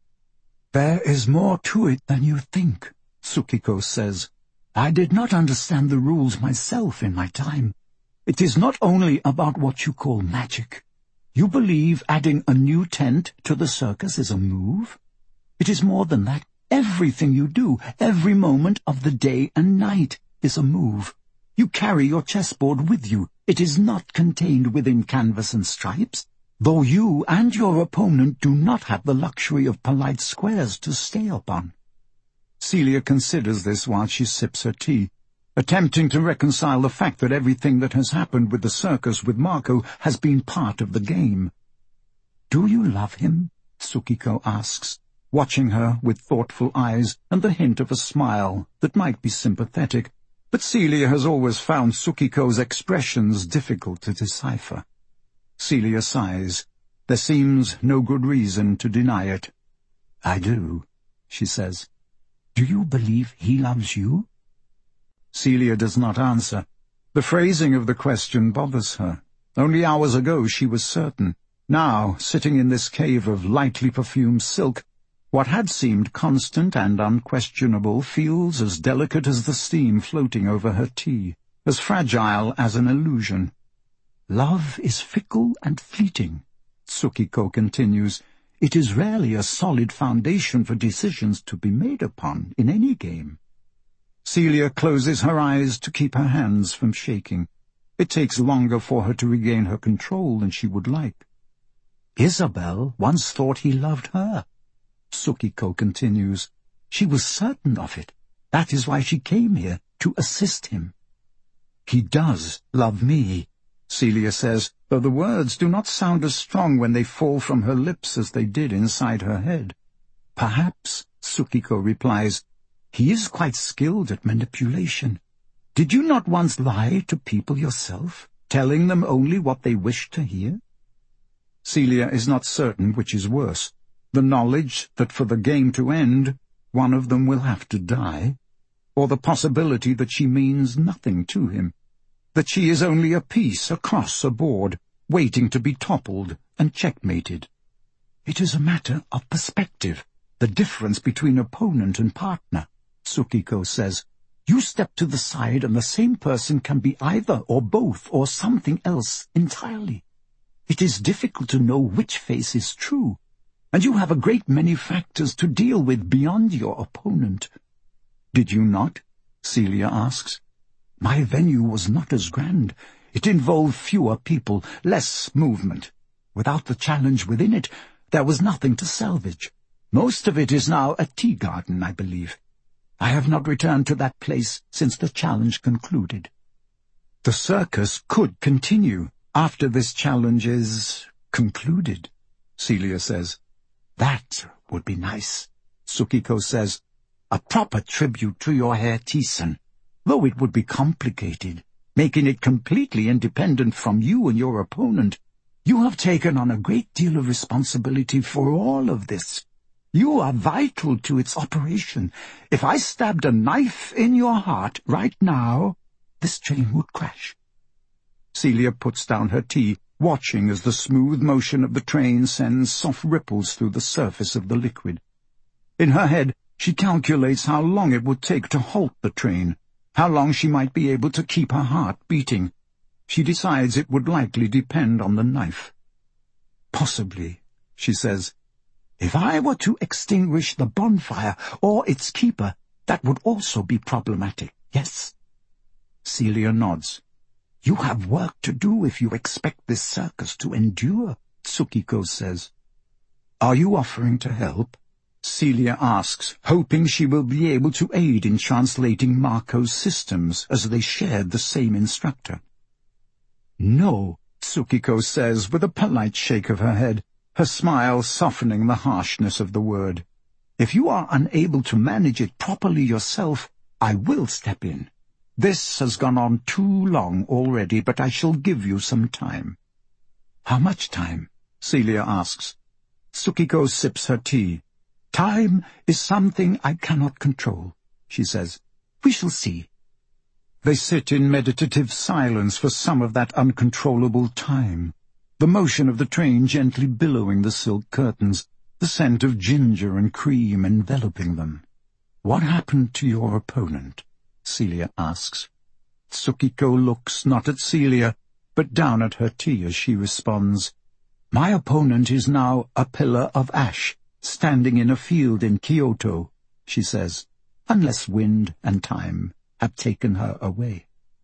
"There is more to it than you think," Sukiko says. "I did not understand the rules myself in my time. It is not only about what you call magic. You believe adding a new tent to the circus is a move? It is more than that. Everything you do, every moment of the day and night, is a move. You carry your chessboard with you. It is not contained within canvas and stripes, though you and your opponent do not have the luxury of polite squares to stay upon." Celia considers this while she sips her tea, attempting to reconcile the fact that everything that has happened with the circus with Marco has been part of the game. "Do you love him?" Sukiko asks, watching her with thoughtful eyes and the hint of a smile that might be sympathetic, but Celia has always found Sukiko's expressions difficult to decipher. Celia sighs. There seems no good reason to deny it. "I do," she says. "Do you believe he loves you?" Celia does not answer. The phrasing of the question bothers her. Only hours ago she was certain. Now, sitting in this cave of lightly perfumed silk, what had seemed constant and unquestionable feels as delicate as the steam floating over her tea, as fragile as an illusion. "Love is fickle and fleeting," Sukiko continues. "It is rarely a solid foundation for decisions to be made upon in any game." Celia closes her eyes to keep her hands from shaking. It takes longer for her to regain her control than she would like. "Isabel once thought he loved her," Sukiko continues. "She was certain of it. That is why she came here, to assist him." "He does love me," Celia says, though the words do not sound as strong when they fall from her lips as they did inside her head. "Perhaps," Sukiko replies, "he is quite skilled at manipulation. Did you not once lie to people yourself, telling them only what they wished to hear?" Celia is not certain which is worse, the knowledge that for the game to end, one of them will have to die, or the possibility that she means nothing to him, that she is only a piece across a board, waiting to be toppled and checkmated. "It is a matter of perspective, the difference between opponent and partner," Sukiko says. "You step to the side and the same person can be either or both or something else entirely. It is difficult to know which face is true, and you have a great many factors to deal with beyond your opponent." "Did you not?" Celia asks. "My venue was not as grand. It involved fewer people, less movement. Without the challenge within it, there was nothing to salvage. Most of it is now a tea garden, I believe. I have not returned to that place since the challenge concluded." "The circus could continue after this challenge is concluded," Celia says. "That would be nice," Sukiko says. "A proper tribute to your Herr Thiessen, though it would be complicated, making it completely independent from you and your opponent. You have taken on a great deal of responsibility for all of this. You are vital to its operation. If I stabbed a knife in your heart right now, this train would crash." Celia puts down her tea, watching as the smooth motion of the train sends soft ripples through the surface of the liquid. In her head, she calculates how long it would take to halt the train, how long she might be able to keep her heart beating. She decides it would likely depend on the knife. "Possibly," she says. "If I were to extinguish the bonfire or its keeper, that would also be problematic, yes?" Celia nods. "You have work to do if you expect this circus to endure," Sukiko says. "Are you offering to help?" Celia asks, hoping she will be able to aid in translating Marco's systems as they shared the same instructor. "No," Sukiko says with a polite shake of her head, her smile softening the harshness of the word. "If you are unable to manage it properly yourself, I will step in. This has gone on too long already, but I shall give you some time." "How much time?" Celia asks. Tsukiko sips her tea. "Time is something I cannot control," she says. "We shall see." They sit in meditative silence for some of that uncontrollable time, the motion of the train gently billowing the silk curtains, the scent of ginger and cream enveloping them. "What happened to your opponent?" Celia asks. Tsukiko looks not at Celia, but down at her tea as she responds, "My opponent is now a pillar of ash, standing in a field in Kyoto," she says, "unless wind and time have taken her away."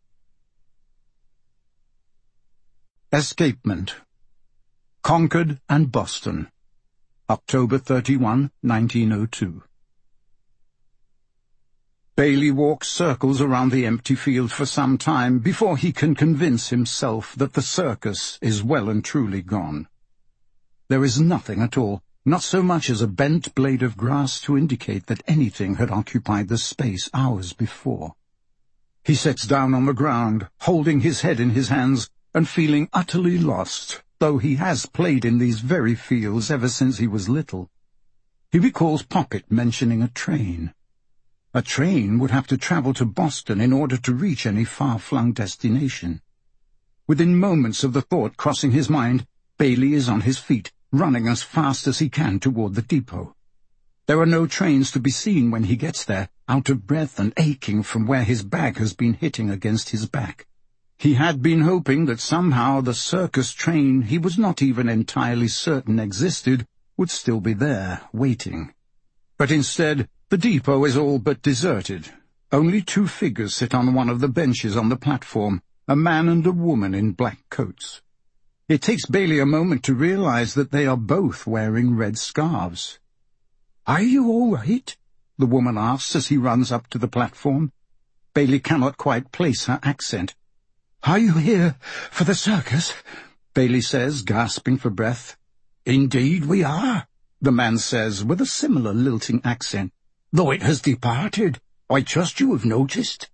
Escapement. Concord and Boston, October thirty-first, nineteen oh two. Bailey walks circles around the empty field for some time before he can convince himself that the circus is well and truly gone. There is nothing at all, not so much as a bent blade of grass to indicate that anything had occupied the space hours before. He sits down on the ground, holding his head in his hands and feeling utterly lost, though he has played in these very fields ever since he was little. He recalls Poppet mentioning a train. A train would have to travel to Boston in order to reach any far-flung destination. Within moments of the thought crossing his mind, Bailey is on his feet, running as fast as he can toward the depot. There are no trains to be seen when he gets there, out of breath and aching from where his bag has been hitting against his back. He had been hoping that somehow the circus train he was not even entirely certain existed would still be there, waiting. But instead, the depot is all but deserted. Only two figures sit on one of the benches on the platform, a man and a woman in black coats. It takes Bailey a moment to realize that they are both wearing red scarves. "Are you all right?" the woman asks as he runs up to the platform. Bailey cannot quite place her accent. "Are you here for the circus?" Bailey says, gasping for breath. "Indeed we are," the man says, with a similar lilting accent. "Though it has departed. I trust you have noticed."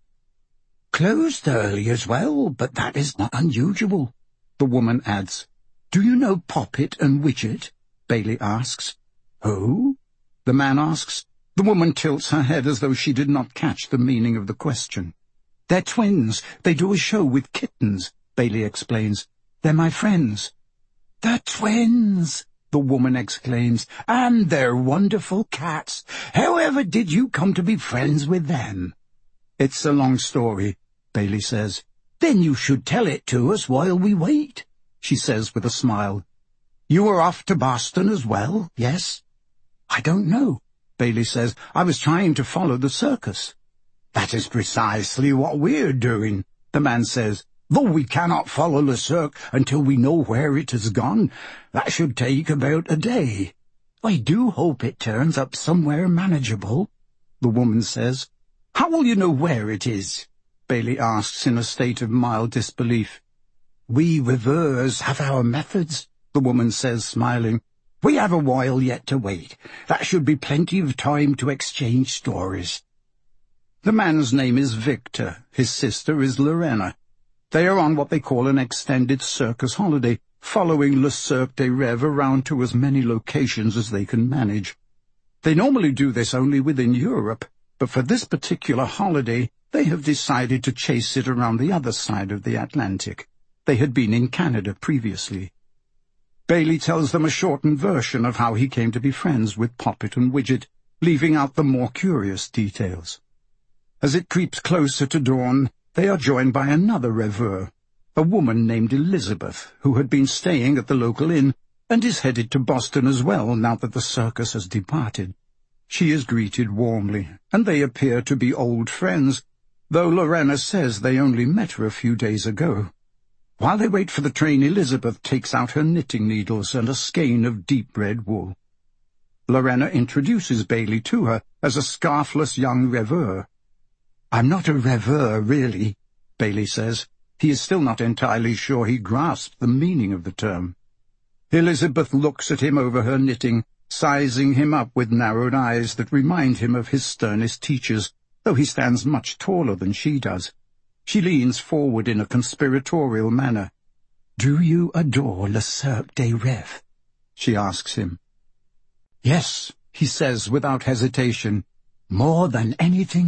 "Closed early as well, but that is not unusual," the woman adds. "Do you know Poppet and Widget?" Bailey asks. "Who?" the man asks. The woman tilts her head as though she did not catch the meaning of the question. "They're twins. They do a show with kittens," Bailey explains. "They're my friends." "The twins!" the woman exclaims. "And they're wonderful cats. However did you come to be friends with them?" "It's a long story," Bailey says. "Then you should tell it to us while we wait," she says with a smile. "You were off to Boston as well, yes?" "I don't know," Bailey says. "I was trying to follow the circus." "That is precisely what we're doing," the man says. "Though we cannot follow the cirque until we know where it has gone. That should take about a day." "I do hope it turns up somewhere manageable," the woman says. "How will you know where it is?" Bailey asks in a state of mild disbelief. "We rêveurs have our methods," the woman says, smiling. "We have a while yet to wait. That should be plenty of time to exchange stories." The man's name is Victor. His sister is Lorena. They are on what they call an extended circus holiday, following Le Cirque des Rêves around to as many locations as they can manage. They normally do this only within Europe, but for this particular holiday they have decided to chase it around the other side of the Atlantic. They had been in Canada previously. Bailey tells them a shortened version of how he came to be friends with Poppet and Widget, leaving out the more curious details. As it creeps closer to dawn, they are joined by another rêveur, a woman named Elizabeth, who had been staying at the local inn and is headed to Boston as well now that the circus has departed. She is greeted warmly, and they appear to be old friends, though Lorena says they only met her a few days ago. While they wait for the train, Elizabeth takes out her knitting needles and a skein of deep red wool. Lorena introduces Bailey to her as a scarfless young rêveur. "I'm not a rêveur, really," Bailey says. He is still not entirely sure he grasped the meaning of the term. Elizabeth looks at him over her knitting, sizing him up with narrowed eyes that remind him of his sternest teachers, though he stands much taller than she does. She leans forward in a conspiratorial manner. "Do you adore Le Cirque des Rêves?" she asks him. "Yes," he says without hesitation. "More than anything